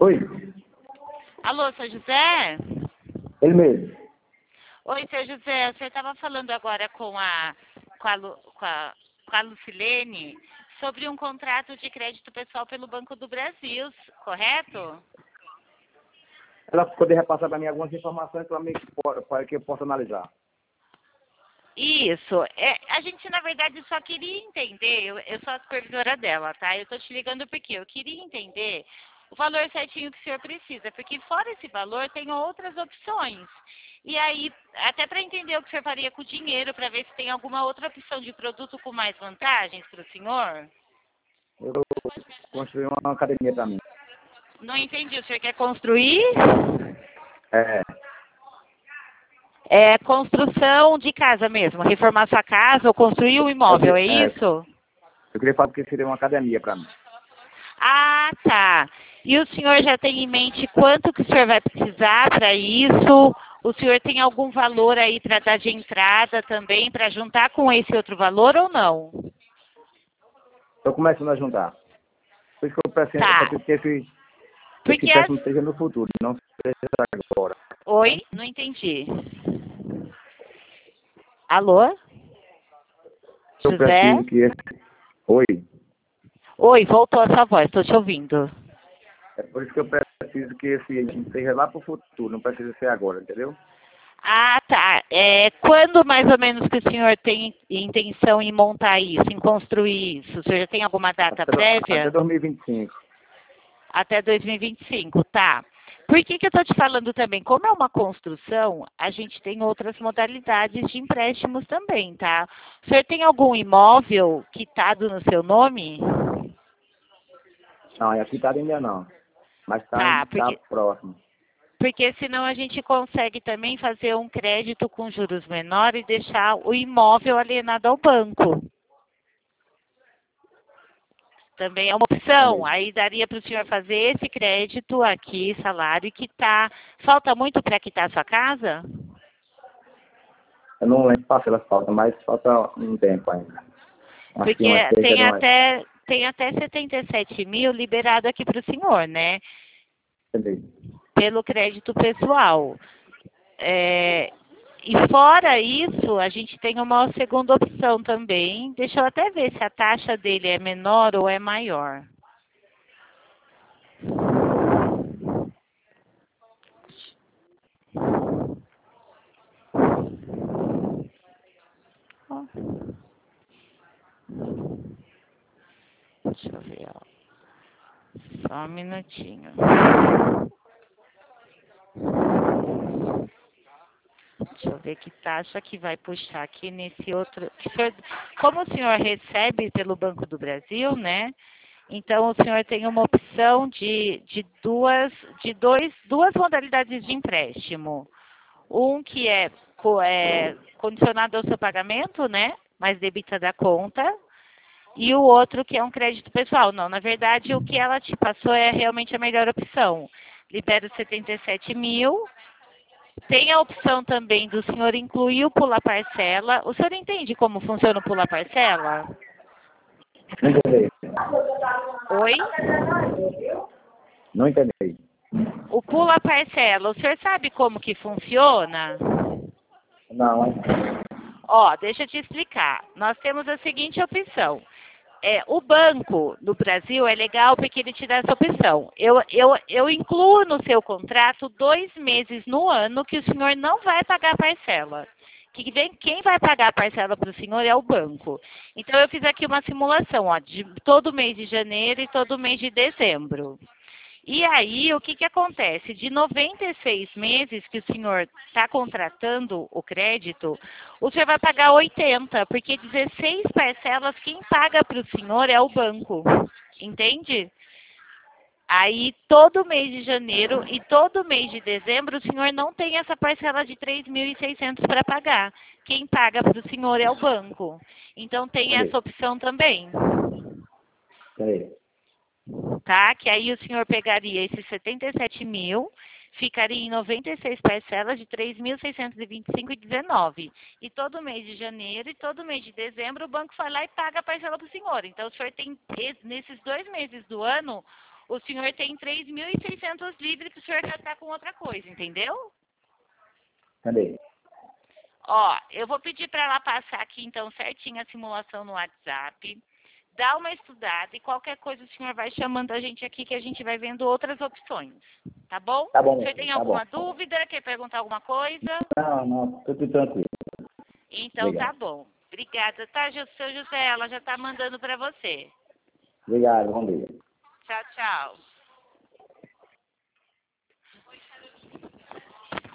Oi, Alô, seu José? ele mesmo. Oi, seu José, você estava falando agora com a Lucilene sobre um contrato de crédito pessoal pelo Banco do Brasil, correto? Ela poder repassar para mim algumas informações para que eu possa analisar. Isso. A gente, na verdade, só queria entender, eu sou a supervisora dela, tá? Eu tô te ligando porque eu queria entender o valor certinho que o senhor precisa, porque fora esse valor tem outras opções. E aí, até para entender o que o senhor faria com o dinheiro, para ver se tem alguma outra opção de produto com mais vantagens para o senhor. Eu construí uma academia para mim. Não entendi, o senhor quer construir? É, É construção de casa mesmo, reformar sua casa ou construir um imóvel, é isso? eu queria falar que seria uma academia para mim. Ah, tá. E o senhor já tem em mente quanto que o senhor vai precisar para isso? O senhor tem algum valor aí para dar de entrada também, para juntar com esse outro valor ou não? Estou começando a juntar. Por isso que eu Tá. preciso que esse Porque empréstimo seja no futuro, não seja agora. Oi? Não entendi. Alô? Eu José? preciso que esse... Oi, Oi, voltou a sua voz, estou te ouvindo. é por isso que eu preciso que esse seja lá para o futuro, não precisa ser agora, entendeu? Ah, tá. Quando mais ou menos que o senhor tem intenção em montar isso, em construir isso? O senhor já tem alguma data Até prévia? 2025. Até 2025, tá. Por que eu estou te falando também? Como é uma construção, a gente tem outras modalidades de empréstimos também, tá? O senhor tem algum imóvel quitado no seu nome? Não, aqui tá ainda não. Mas Tá, tá próximo. porque senão a gente consegue também fazer um crédito com juros menores e deixar o imóvel alienado ao banco. Também é uma opção. Entendeu? Aí daria para o senhor fazer esse crédito aqui, salário, e quitar. Falta muito para quitar a sua casa? Eu não lembro parcelas falta, mas falta um tempo ainda. Acho que Porque umas três tem até 77 mil liberado aqui para o senhor, né? entendeu? Pelo crédito pessoal. E fora isso, a gente tem uma segunda opção também. Deixa eu até ver se a taxa dele é menor ou é maior. Ó, deixa eu ver, ó. Só um minutinho. Deixa eu ver que taxa que vai puxar aqui nesse outro. Como o senhor recebe pelo Banco do Brasil, né? Então o senhor tem uma opção duas modalidades de empréstimo. Um que é condicionado ao seu pagamento, né? Mas debita da conta. E o outro que é um crédito pessoal. Não, na verdade, o que ela te passou é realmente a melhor opção. Libera os 77 mil. Tem a opção também do senhor incluir o Pula Parcela. O senhor entende como funciona o Pula Parcela? Não entendi. Oi? Não entendi. O Pula Parcela, o senhor sabe como que funciona? Não, hein? Ó, deixa eu te explicar. Nós temos a seguinte opção. O banco no Brasil é legal porque ele te dá essa opção. Eu incluo no seu contrato 2 meses no ano que o senhor não vai pagar parcela. Quem vai pagar a parcela para o senhor é o banco. Então eu fiz aqui uma simulação, ó, de todo mês de janeiro e todo mês de dezembro. E aí, o que acontece? De 96 meses que o senhor está contratando o crédito, o senhor vai pagar 80, porque 16 parcelas, quem paga para o senhor é o banco. Entende? Aí, todo mês de janeiro e todo mês de dezembro, o senhor não tem essa parcela de 3.600 para pagar. Quem paga para o senhor é o banco. Então, tem essa Entendi. opção também. Entendi. Tá? Que aí o senhor pegaria esses 77 mil, ficaria em 96 parcelas de 3.625,19. E todo mês de janeiro e todo mês de dezembro o banco vai lá e paga a parcela para o senhor. Então o senhor tem, nesses 2 meses do ano, O senhor tem 3.600 livres que o senhor gastar com outra coisa, entendeu? Cadê? Ó, eu vou pedir para ela passar aqui, então, certinho a simulação no WhatsApp. Dá uma estudada e qualquer coisa o senhor vai chamando a gente aqui que a gente vai vendo outras opções. Tá bom? Tá bom, O senhor tem tá bom. alguma dúvida? Quer perguntar alguma coisa? Não, tudo tranquilo. Então Obrigado. tá bom. Obrigada, tá, seu José? Ela já tá mandando para você. Obrigado, bom dia. Tchau, tchau.